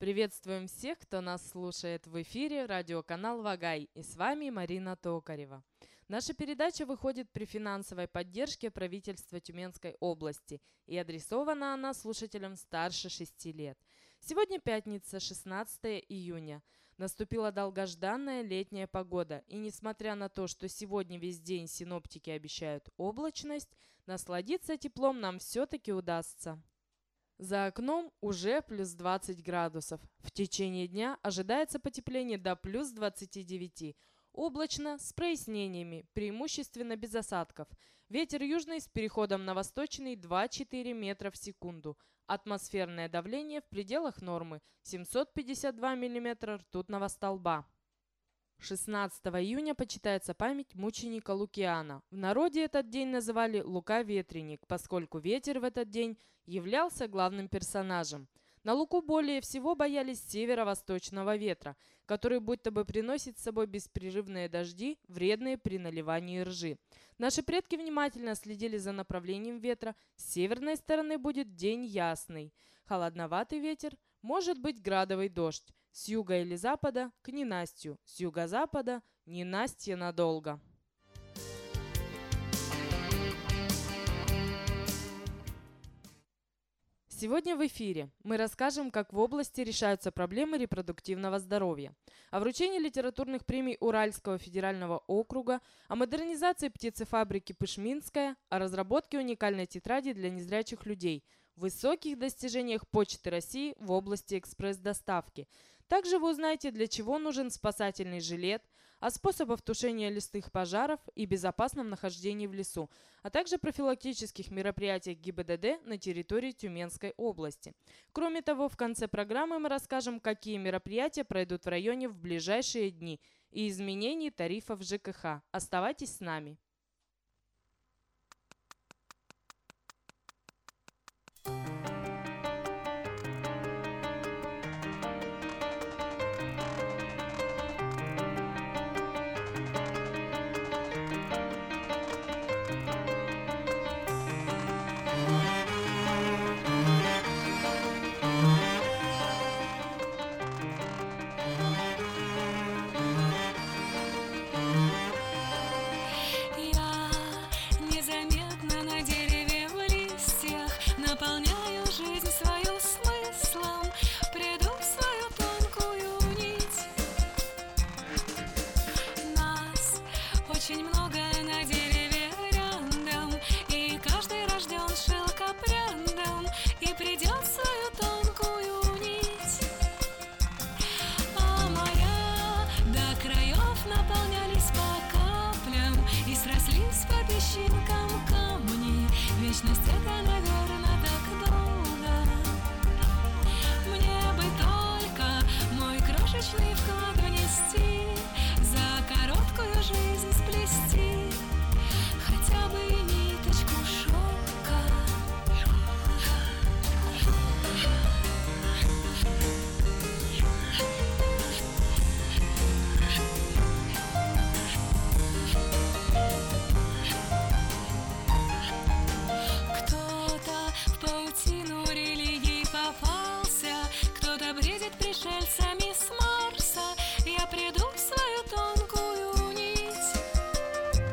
Приветствуем всех, кто нас слушает в эфире, радиоканал «Вагай», и с вами Марина Токарева. Наша передача выходит при финансовой поддержке правительства Тюменской области, и адресована она слушателям старше 6 лет. Сегодня пятница, 16 июня. Наступила долгожданная летняя погода, и несмотря на то, что сегодня весь день синоптики обещают облачность, насладиться теплом нам все-таки удастся. За окном уже плюс 20 градусов. В течение дня ожидается потепление до плюс 29. Облачно, с прояснениями, преимущественно без осадков. Ветер южный с переходом на восточный 2-4 метра в секунду. Атмосферное давление в пределах нормы 752 миллиметра ртутного столба. 16 июня почитается память мученика Лукиана. В народе этот день называли Лука-ветреник, поскольку ветер в этот день являлся главным персонажем. На Луку более всего боялись северо-восточного ветра, который будто бы приносит с собой беспрерывные дожди, вредные при наливании ржи. Наши предки внимательно следили за направлением ветра. С северной стороны будет день ясный. Холодноватый ветер, может быть градовый дождь. С юга или запада к ненастью, с юго-запада ненастье надолго. Сегодня в эфире мы расскажем, как в области решаются проблемы репродуктивного здоровья, о вручении литературных премий Уральского федерального округа, о модернизации птицефабрики «Пышминская», о разработке уникальной тетради для незрячих людей, высоких достижениях Почты России в области экспресс-доставки. Также вы узнаете, для чего нужен спасательный жилет, о способах тушения лесных пожаров и безопасном нахождении в лесу, а также профилактических мероприятиях ГИБДД на территории Тюменской области. Кроме того, в конце программы мы расскажем, какие мероприятия пройдут в районе в ближайшие дни и изменений тарифов ЖКХ. Оставайтесь с нами. Вечность это, наверное, так долго. Мне бы только мой крошечный вклад внести, за короткую жизнь сплести хотя бы ниточку шелка. Бредит пришельцами с Марса. Я приду в свою тонкую нить.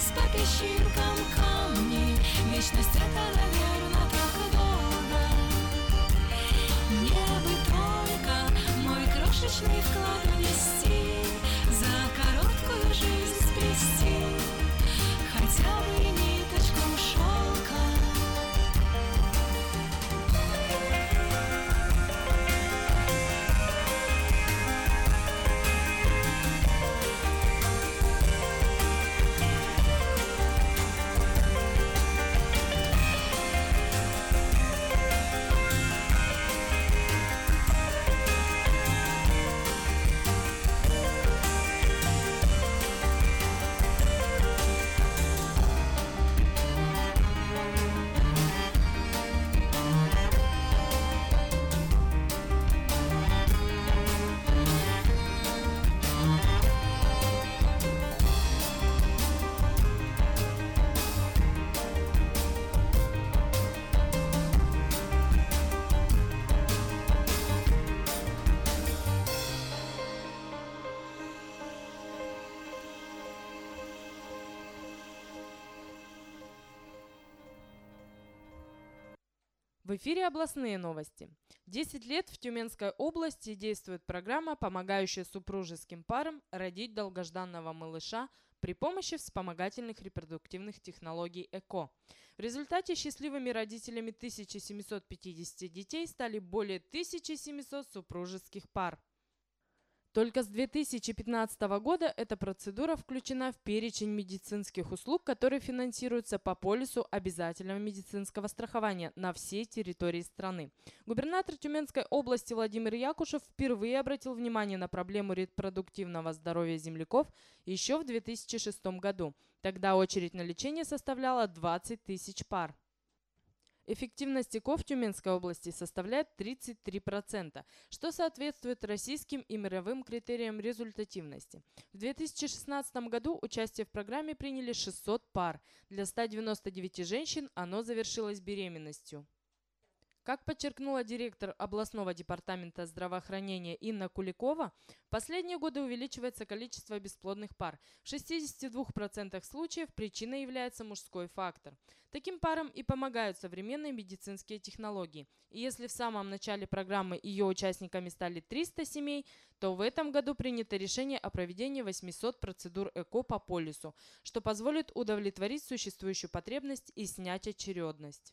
по песчинкам камни. Вечность это, наверное, так долго. Мне бы только мой крошечный вклад внести, за короткую жизнь сплести хотя бы ниточку шелка. В эфире областные новости. 10 лет в Тюменской области действует программа, помогающая супружеским парам родить долгожданного малыша при помощи вспомогательных репродуктивных технологий ЭКО. В результате счастливыми родителями 1750 детей стали более 1700 супружеских пар. Только с 2015 года эта процедура включена в перечень медицинских услуг, которые финансируются по полису обязательного медицинского страхования на всей территории страны. Губернатор Тюменской области Владимир Якушев впервые обратил внимание на проблему репродуктивного здоровья земляков еще в 2006 году. Тогда очередь на лечение составляла 20 тысяч пар. Эффективность ЭКО в Тюменской области составляет 33%, что соответствует российским и мировым критериям результативности. В 2016 году участие в программе приняли 600 пар. Для 199 женщин оно завершилось беременностью. Как подчеркнула директор областного департамента здравоохранения Инна Куликова, в последние годы увеличивается количество бесплодных пар. В 62% случаев причиной является мужской фактор. Таким парам и помогают современные медицинские технологии. И если в самом начале программы ее участниками стали 300 семей, то в этом году принято решение о проведении 800 процедур ЭКО по полису, что позволит удовлетворить существующую потребность и снять очередность.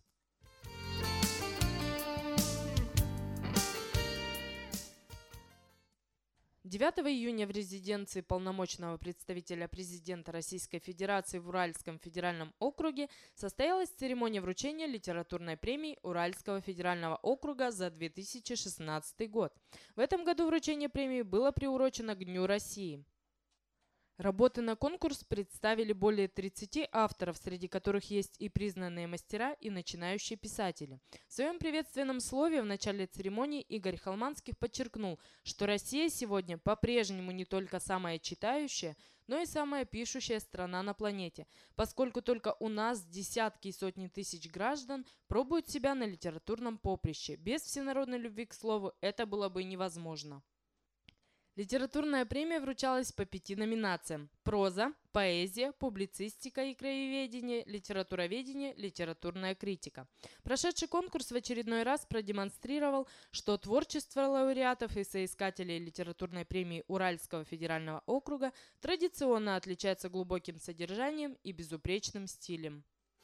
9 июня в резиденции полномочного представителя президента Российской Федерации в Уральском федеральном округе состоялась церемония вручения литературной премии Уральского федерального округа за 2016 год. В этом году вручение премии было приурочено к Дню России. Работы на конкурс представили более 30 авторов, среди которых есть и признанные мастера, и начинающие писатели. В своем приветственном слове в начале церемонии Игорь Холманских подчеркнул, что Россия сегодня по-прежнему не только самая читающая, но и самая пишущая страна на планете, поскольку только у нас десятки и сотни тысяч граждан пробуют себя на литературном поприще. Без всенародной любви к слову это было бы невозможно. Литературная премия вручалась по 5 номинациям: проза, поэзия, публицистика и краеведение, литературоведение, литературная критика. Прошедший конкурс в очередной раз продемонстрировал, что творчество лауреатов и соискателей литературной премии Уральского федерального округа традиционно отличается глубоким содержанием и безупречным стилем.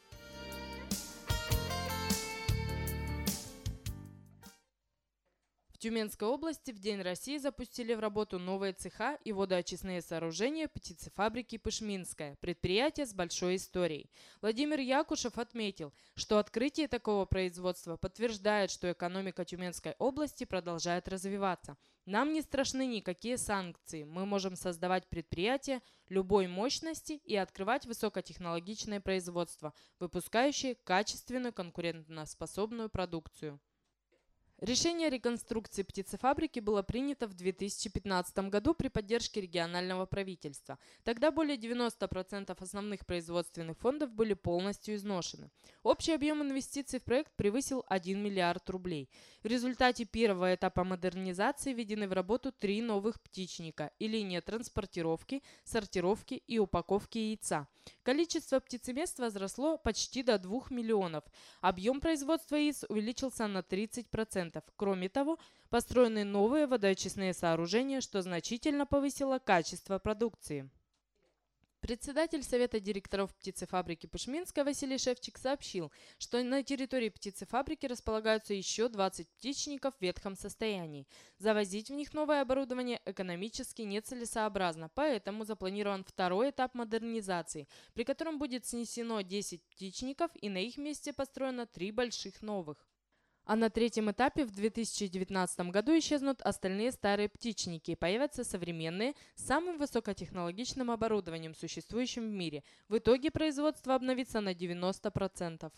В Тюменской области в День России запустили в работу новые цеха и водоочистные сооружения птицефабрики «Пышминская», предприятие с большой историей. Владимир Якушев отметил, что открытие такого производства подтверждает, что экономика Тюменской области продолжает развиваться. Нам не страшны никакие санкции, мы можем создавать предприятия любой мощности и открывать высокотехнологичное производство, выпускающее качественную конкурентоспособную продукцию. Решение о реконструкции птицефабрики было принято в 2015 году при поддержке регионального правительства. Тогда более 90% основных производственных фондов были полностью изношены. Общий объем инвестиций в проект превысил 1 миллиард рублей. В результате первого этапа модернизации введены в работу 3 новых птичника и линия транспортировки, сортировки и упаковки яйца. Количество птицемест возросло почти до 2 миллионов. Объем производства яиц увеличился на 30%. Кроме того, построены новые водоочистные сооружения, что значительно повысило качество продукции. Председатель Совета директоров птицефабрики Пышминска Василий Шевчик сообщил, что на территории птицефабрики располагаются еще 20 птичников в ветхом состоянии. Завозить в них новое оборудование экономически нецелесообразно, поэтому запланирован второй этап модернизации, при котором будет снесено 10 птичников и на их месте построено 3 больших новых. А на третьем этапе в 2019 году исчезнут остальные старые птичники и появятся современные с самым высокотехнологичным оборудованием, существующим в мире. В итоге производство обновится на 90%.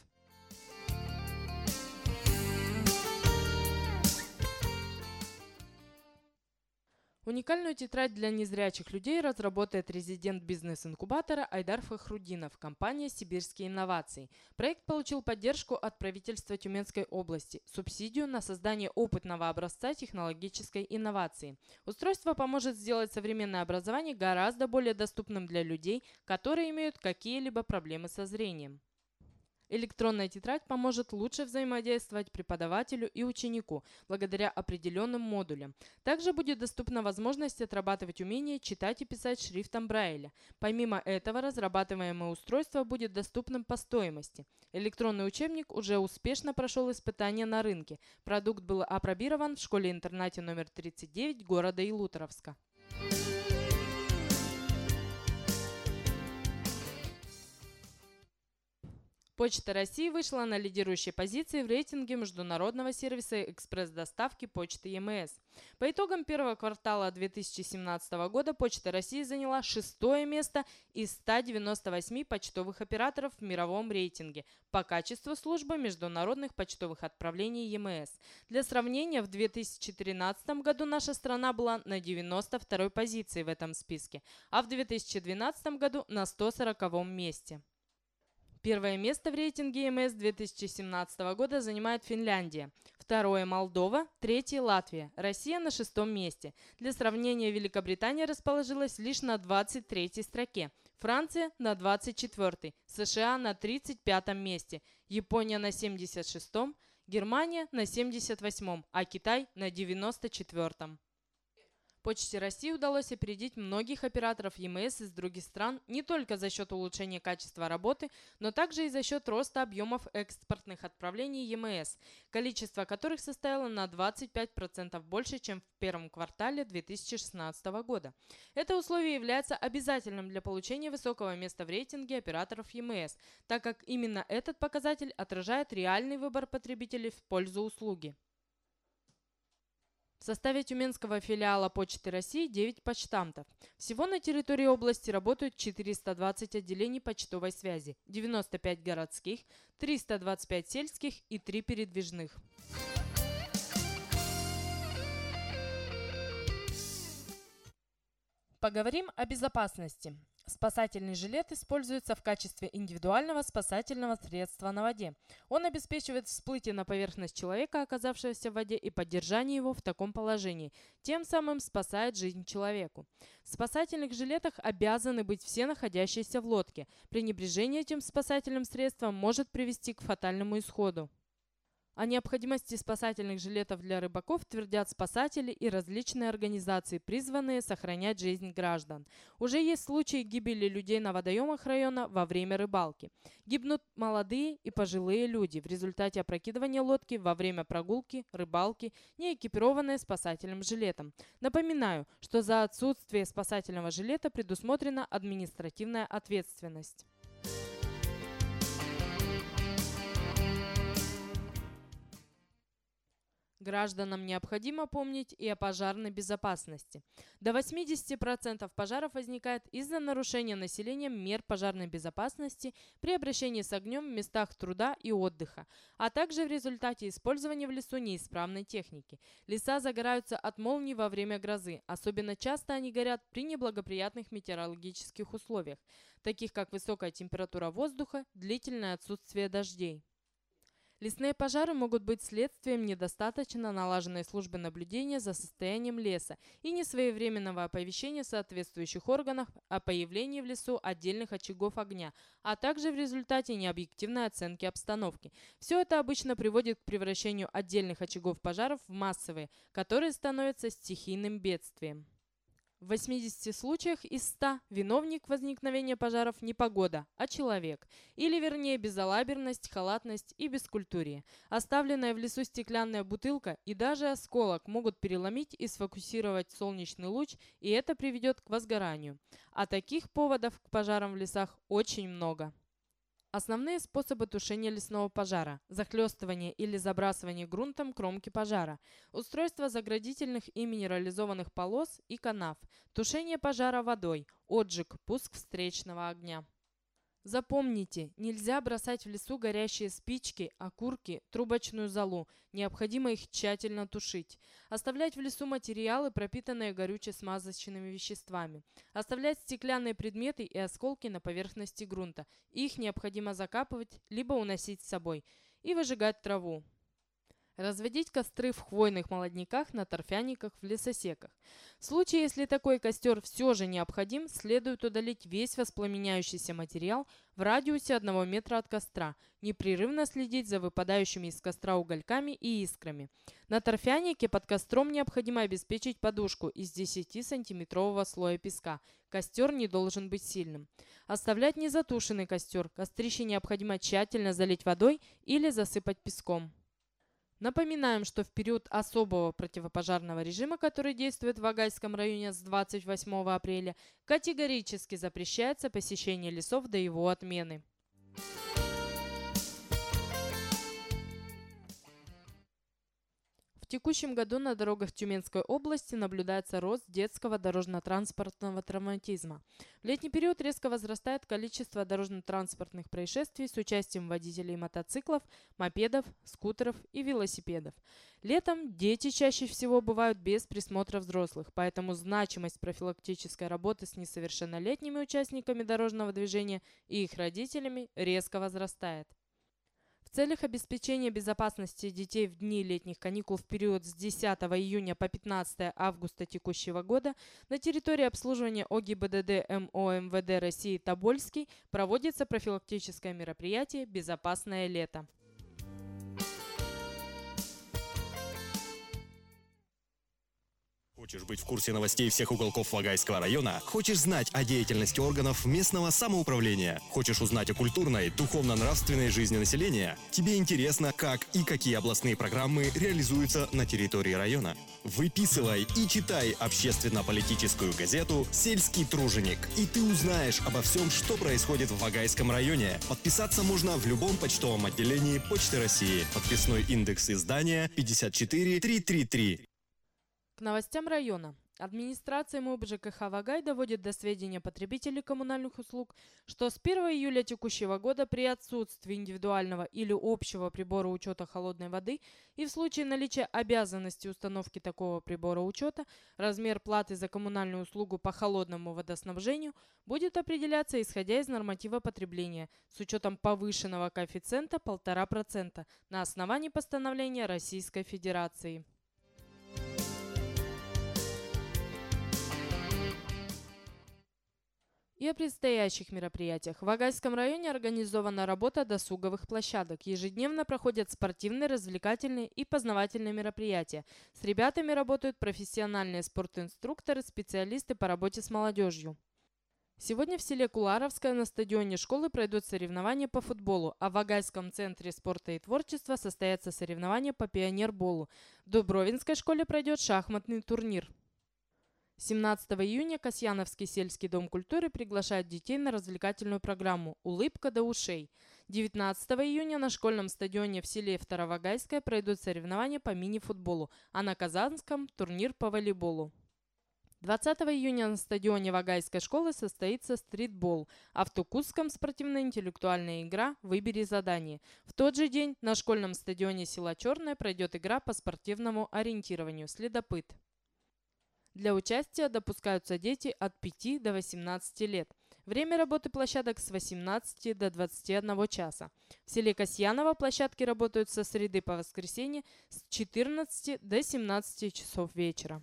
Уникальную тетрадь для незрячих людей разработает резидент бизнес-инкубатора Айдар Фахрудинов, компания «Сибирские инновации». Проект получил поддержку от правительства Тюменской области, субсидию на создание опытного образца технологической инновации. Устройство поможет сделать современное образование гораздо более доступным для людей, которые имеют какие-либо проблемы со зрением. Электронная тетрадь поможет лучше взаимодействовать преподавателю и ученику благодаря определенным модулям. Также будет доступна возможность отрабатывать умение читать и писать шрифтом Брайля. Помимо этого, разрабатываемое устройство будет доступным по стоимости. Электронный учебник уже успешно прошел испытания на рынке. Продукт был апробирован в школе-интернате номер 39 города Илутровска. Почта России вышла на лидирующие позиции в рейтинге международного сервиса экспресс-доставки почты ЕМС. По итогам первого квартала 2017 года Почта России заняла 6-е место из 198 почтовых операторов в мировом рейтинге по качеству службы международных почтовых отправлений ЕМС. Для сравнения, в 2013 году наша страна была на 92-й позиции в этом списке, а в 2012 году на 140-м месте. Первое место в рейтинге ЕМС 2017 года занимает Финляндия, второе – Молдова, третье – Латвия, Россия на 6-м месте. Для сравнения, Великобритания расположилась лишь на 23-й строке, Франция на 24-й, США на 35-м месте, Япония на 76-м, Германия на 78-м, а Китай на 94-м. Почте России удалось опередить многих операторов ЕМС из других стран не только за счет улучшения качества работы, но также и за счет роста объемов экспортных отправлений ЕМС, количество которых составило на 25% больше, чем в первом квартале 2016 года. Это условие является обязательным для получения высокого места в рейтинге операторов ЕМС, так как именно этот показатель отражает реальный выбор потребителей в пользу услуги. В составе тюменского филиала Почты России 9 почтамтов. Всего на территории области работают 420 отделений почтовой связи, 95 городских, 325 сельских и 3 передвижных. Поговорим о безопасности. Спасательный жилет используется в качестве индивидуального спасательного средства на воде. Он обеспечивает всплытие на поверхность человека, оказавшегося в воде, и поддержание его в таком положении, тем самым спасает жизнь человеку. В спасательных жилетах обязаны быть все находящиеся в лодке. Пренебрежение этим спасательным средством может привести к фатальному исходу. О необходимости спасательных жилетов для рыбаков твердят спасатели и различные организации, призванные сохранять жизнь граждан. Уже есть случаи гибели людей на водоемах района во время рыбалки. Гибнут молодые и пожилые люди в результате опрокидывания лодки во время прогулки, рыбалки, не экипированные спасательным жилетом. Напоминаю, что за отсутствие спасательного жилета предусмотрена административная ответственность. Гражданам необходимо помнить и о пожарной безопасности. До 80% пожаров возникает из-за нарушения населением мер пожарной безопасности при обращении с огнем в местах труда и отдыха, а также в результате использования в лесу неисправной техники. Леса загораются от молний во время грозы. Особенно часто они горят при неблагоприятных метеорологических условиях, таких как высокая температура воздуха, длительное отсутствие дождей. Лесные пожары могут быть следствием недостаточно налаженной службы наблюдения за состоянием леса и несвоевременного оповещения соответствующих органов о появлении в лесу отдельных очагов огня, а также в результате необъективной оценки обстановки. Все это обычно приводит к превращению отдельных очагов пожаров в массовые, которые становятся стихийным бедствием. В 80 случаях из 100 виновник возникновения пожаров не погода, а человек. Или вернее безалаберность, халатность и бескультурие. Оставленная в лесу стеклянная бутылка и даже осколок могут переломить и сфокусировать солнечный луч, и это приведет к возгоранию. А таких поводов к пожарам в лесах очень много. Основные способы тушения лесного пожара – захлестывание или забрасывание грунтом кромки пожара, устройство заградительных и минерализованных полос и канав, тушение пожара водой, отжиг, пуск встречного огня. Запомните, нельзя бросать в лесу горящие спички, окурки, трубочную золу. Необходимо их тщательно тушить. Оставлять в лесу материалы, пропитанные горюче-смазочными веществами. Оставлять стеклянные предметы и осколки на поверхности грунта. Их необходимо закапывать, либо уносить с собой. И выжигать траву. Разводить костры в хвойных молодняках, на торфяниках, в лесосеках. В случае, если такой костер все же необходим, следует удалить весь воспламеняющийся материал в радиусе 1 метра от костра, непрерывно следить за выпадающими из костра угольками и искрами. На торфянике под костром необходимо обеспечить подушку из 10-сантиметрового слоя песка. Костер не должен быть сильным. Оставлять незатушенный костер. Кострище необходимо тщательно залить водой или засыпать песком. Напоминаем, что в период особого противопожарного режима, который действует в Вагайском районе с 28 апреля, категорически запрещается посещение лесов до его отмены. В текущем году на дорогах Тюменской области наблюдается рост детского дорожно-транспортного травматизма. В летний период резко возрастает количество дорожно-транспортных происшествий с участием водителей мотоциклов, мопедов, скутеров и велосипедов. Летом дети чаще всего бывают без присмотра взрослых, поэтому значимость профилактической работы с несовершеннолетними участниками дорожного движения и их родителями резко возрастает. В целях обеспечения безопасности детей в дни летних каникул в период с 10 июня по 15 августа текущего года на территории обслуживания ОГИБДД МО МВД России Тобольский проводится профилактическое мероприятие «Безопасное лето». Хочешь быть в курсе новостей всех уголков Вагайского района? Хочешь знать о деятельности органов местного самоуправления? Хочешь узнать о культурной, духовно-нравственной жизни населения? Тебе интересно, как и какие областные программы реализуются на территории района? Выписывай и читай общественно-политическую газету «Сельский труженик», и ты узнаешь обо всем, что происходит в Вагайском районе. Подписаться можно в любом почтовом отделении Почты России. Подписной индекс издания 54333. К новостям района. Администрация МУП ЖКХ Вагай доводит до сведения потребителей коммунальных услуг, что с 1 июля текущего года при отсутствии индивидуального или общего прибора учета холодной воды и в случае наличия обязанности установки такого прибора учета, размер платы за коммунальную услугу по холодному водоснабжению будет определяться исходя из норматива потребления с учетом повышенного коэффициента 1,5% на основании постановления Российской Федерации. И о предстоящих мероприятиях. В Вагайском районе организована работа досуговых площадок. Ежедневно проходят спортивные, развлекательные и познавательные мероприятия. С ребятами работают профессиональные спортинструкторы, специалисты по работе с молодежью. Сегодня в селе Куларовское на стадионе школы пройдут соревнования по футболу, а в Вагайском центре спорта и творчества состоятся соревнования по пионерболу. В Дубровинской школе пройдет шахматный турнир. 17 июня Касьяновский сельский дом культуры приглашает детей на развлекательную программу «Улыбка до ушей». 19 июня на школьном стадионе в селе Второвагайское пройдут соревнования по мини-футболу, а на Казанском – турнир по волейболу. 20 июня на стадионе Вагайской школы состоится стритбол, а в Тукусском спортивно-интеллектуальная игра «Выбери задание». В тот же день на школьном стадионе села Черное пройдет игра по спортивному ориентированию «Следопыт». Для участия допускаются дети от 5 до 18 лет. Время работы площадок с 18 до 21 часа. В селе Касьяново площадки работают со среды по воскресенье с 14 до 17 часов вечера.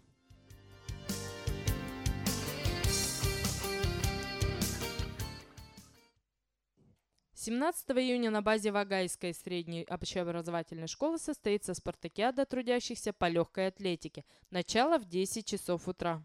17 июня на базе Вагайской средней общеобразовательной школы состоится спартакиада трудящихся по легкой атлетике. Начало в 10 часов утра.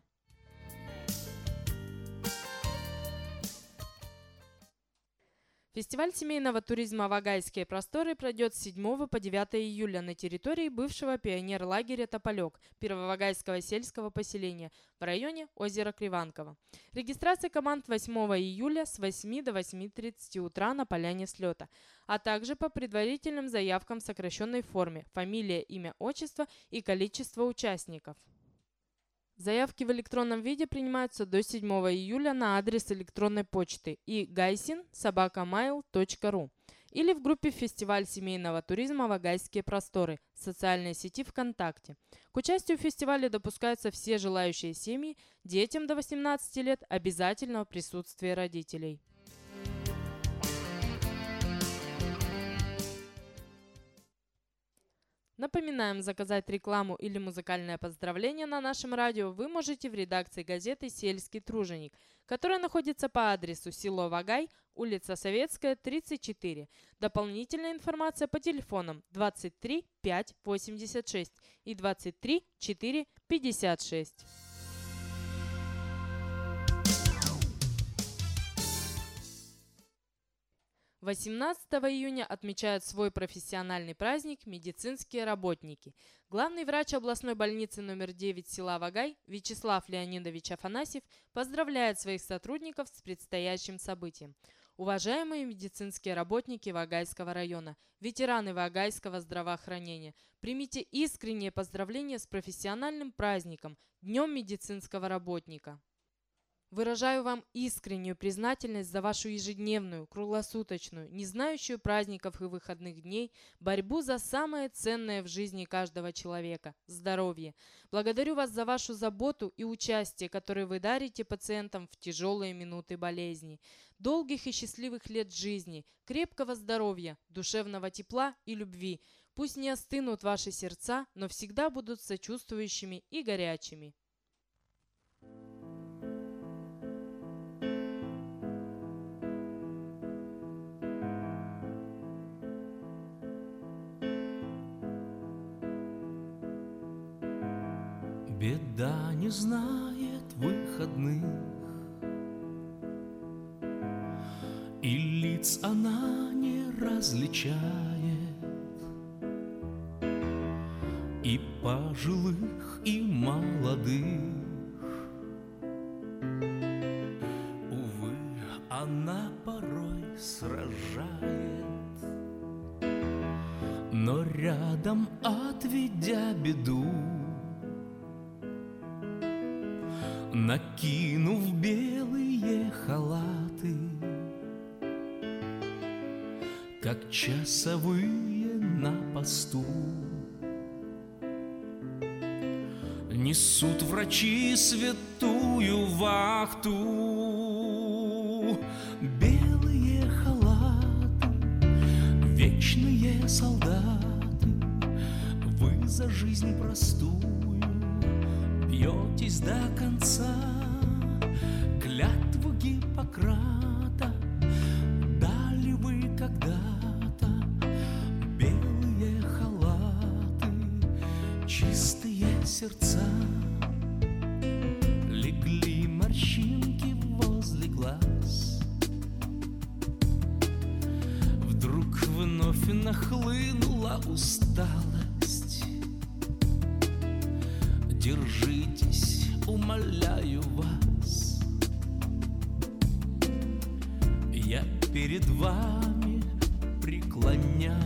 Фестиваль семейного туризма «Вагайские просторы» пройдет с 7 по 9 июля на территории бывшего пионерлагеря «Тополек» Первовагайского сельского поселения в районе озера Криванково. Регистрация команд 8 июля с 8 до 8:30 утра на поляне слета, а также по предварительным заявкам в сокращенной форме: фамилия, имя, отчество и количество участников. Заявки в электронном виде принимаются до 7 июля на адрес электронной почты igaisin@mail.ru или в группе «Фестиваль семейного туризма Вагайские просторы» в социальной сети ВКонтакте. К участию в фестивале допускаются все желающие семьи, детям до 18 лет обязательного присутствия родителей. Напоминаем, заказать рекламу или музыкальное поздравление на нашем радио вы можете в редакции газеты «Сельский труженик», которая находится по адресу село Вагай, улица Советская, 34. Дополнительная информация по телефонам 23 5 86 и 23 4 56. – 18 июня отмечают свой профессиональный праздник медицинские работники. Главный врач областной больницы номер 9 села Вагай Вячеслав Леонидович Афанасьев поздравляет своих сотрудников с предстоящим событием. Уважаемые медицинские работники Вагайского района, ветераны Вагайского здравоохранения, примите искренние поздравления с профессиональным праздником – Днем медицинского работника. Выражаю вам искреннюю признательность за вашу ежедневную, круглосуточную, не знающую праздников и выходных дней, борьбу за самое ценное в жизни каждого человека – здоровье. Благодарю вас за вашу заботу и участие, которое вы дарите пациентам в тяжелые минуты болезни. Долгих и счастливых лет жизни, крепкого здоровья, душевного тепла и любви. Пусть не остынут ваши сердца, но всегда будут сочувствующими и горячими. Беда не знает выходных, и лиц она не различает, и пожилых, и молодых. Увы, она порой сражает, но рядом, отведя беду, накинув белые халаты, как часовые на посту, несут врачи святую вахту. Белые халаты, вечные солдаты, вы за жизнь простую бьетесь до конца. Клятву Гиппократа дали вы когда-то. Белые халаты, чистые сердца. Легли морщинки возле глаз. Вдруг вновь нахлынула усталость. Держитесь, умоляю вас. Я перед вами поклоняюсь.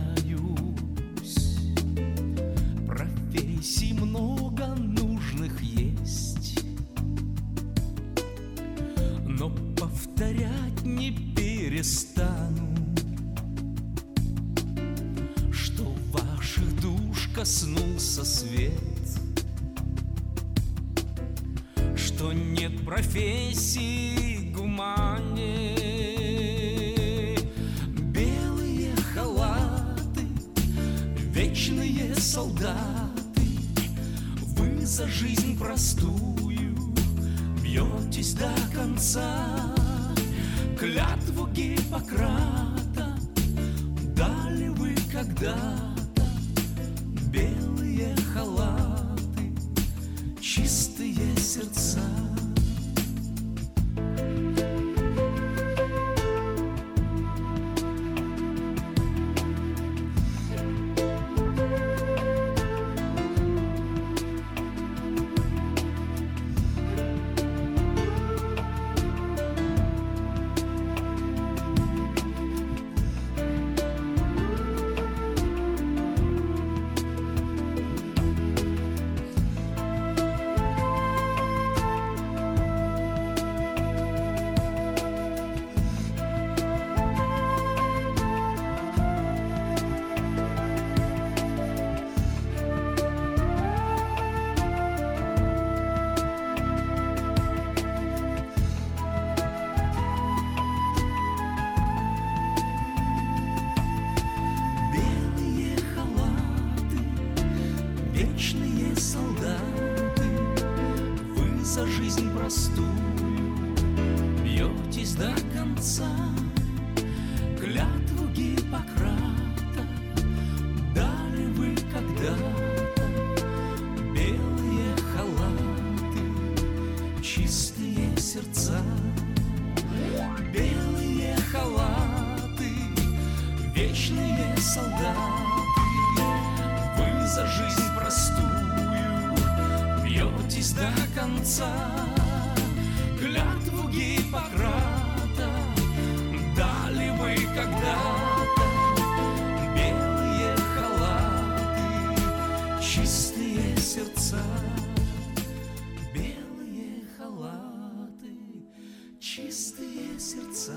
Профессий много нужных есть, но повторять не перестану, что ваших душ коснулся свет, что нет профессии гуманнее. Белые халаты, вечные солдаты, вы за жизнь простую бьетесь до конца. Клятву Гиппократа дали вы когда-то. Белые халаты, чистые сердца. Вечные солдаты, вы за жизнь простую бьетесь до конца. Клятву Гиппократа дали вы когда-то. Белые халаты, чистые сердца. Белые халаты, вечные солдаты, вы за жизнь простую бьетесь до конца. Клятву Гиппократа дали вы когда-то. Белые халаты, чистые сердца. Белые халаты, чистые сердца.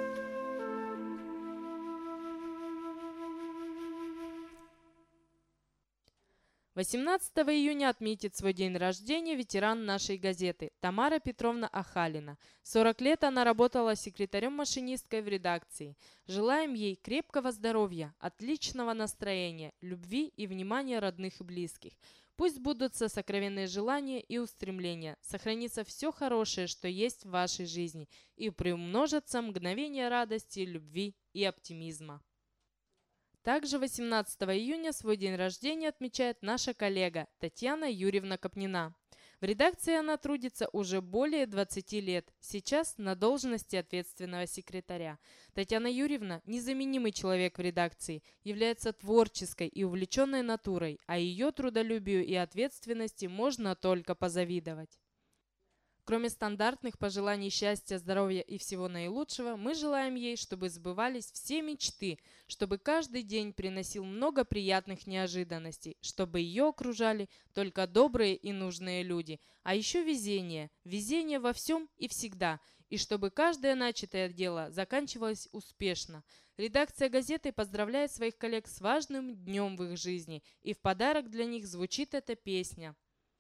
18 июня отметит свой день рождения ветеран нашей газеты Тамара Петровна Ахалина. 40 лет она работала секретарем-машинисткой в редакции. Желаем ей крепкого здоровья, отличного настроения, любви и внимания родных и близких. Пусть сбудутся сокровенные желания и устремления, сохранится все хорошее, что есть в вашей жизни, и приумножатся мгновения радости, любви и оптимизма. Также 18 июня свой день рождения отмечает наша коллега Татьяна Юрьевна Копнина. В редакции она трудится уже более 20 лет, сейчас на должности ответственного секретаря. Татьяна Юрьевна – незаменимый человек в редакции, является творческой и увлеченной натурой, а ее трудолюбию и ответственности можно только позавидовать. Кроме стандартных пожеланий счастья, здоровья и всего наилучшего, мы желаем ей, чтобы сбывались все мечты, чтобы каждый день приносил много приятных неожиданностей, чтобы ее окружали только добрые и нужные люди, а еще везение, везение во всем и всегда, и чтобы каждое начатое дело заканчивалось успешно. Редакция газеты поздравляет своих коллег с важным днем в их жизни, и в подарок для них звучит эта песня.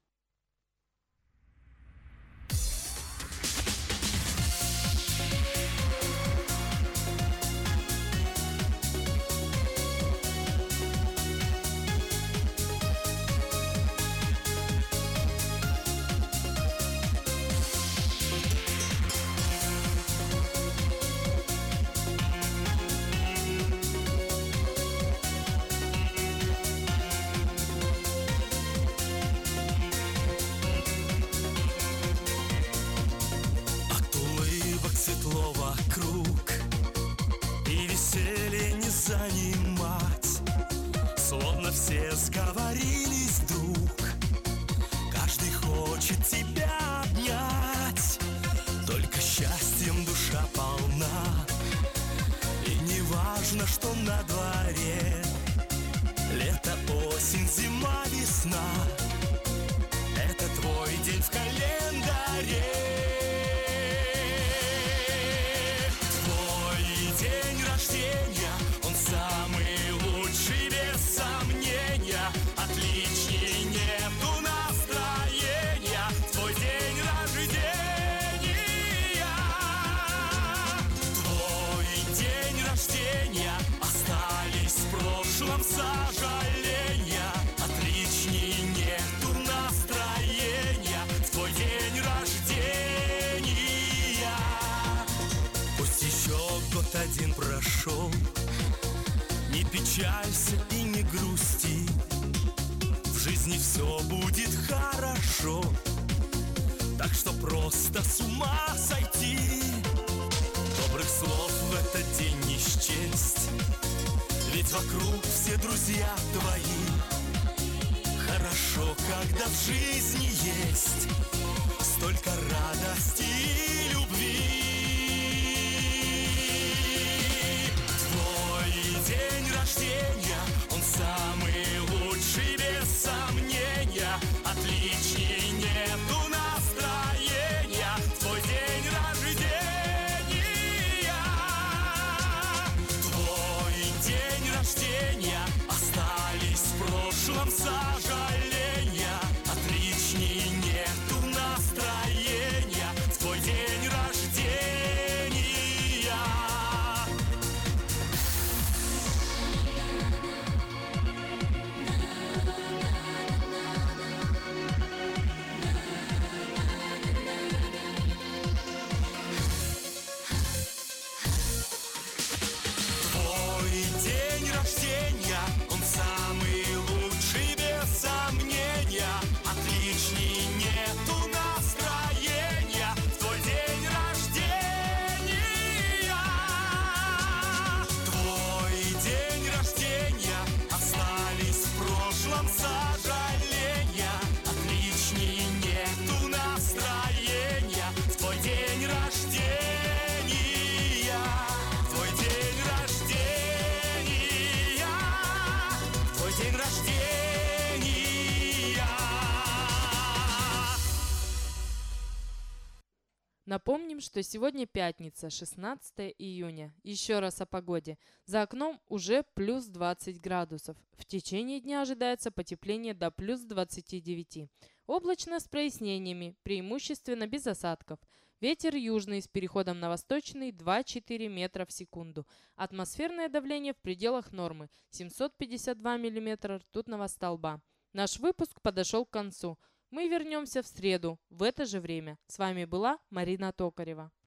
Светло вокруг, и веселье не занимать, словно все сговорились вдруг. Каждый хочет тебя обнять, только счастьем душа полна, и не важно, что на дворе. Лето, осень, зима, весна — это твой день в календаре. Твой день рождения, он самый лучший, без сомнения. Отличней нету настроения. Твой день рождения. Твой день рождения. Остались в прошлом сожаления. Отличней нету настроения. В твой день рождения. Пусть еще год один прошел, не печалься и не грусти. В жизни все будет хорошо, так что просто с ума сойти. Добрых слов в этот день не счесть, ведь вокруг все друзья твои. Хорошо, когда в жизни есть столько радости и любви. Твой день рождения, он самый лучший, без сомнения. Отличней нету настроения. Твой день рождения. Твой день рождения. Остались в прошлом сожаления. Отличней нету настроения. В твой день рождения. Твой день рождения, он самый лучший, без сомнения. Отличней нету настроения. В твой день рождения. Твой день рождения. Остались в прошлом сожаления. Отличней нету настроения. В твой день рождения. Твой день рождения. Твой день рождения. Напомним, что сегодня пятница, 16 июня. Еще раз о погоде. За окном уже плюс 20 градусов. В течение дня ожидается потепление до плюс 29. Облачно с прояснениями, преимущественно без осадков. Ветер южный с переходом на восточный 2-4 метра в секунду. Атмосферное давление в пределах нормы 752 мм ртутного столба. Наш выпуск подошел к концу. Мы вернемся в среду в это же время. С вами была Марина Токарева.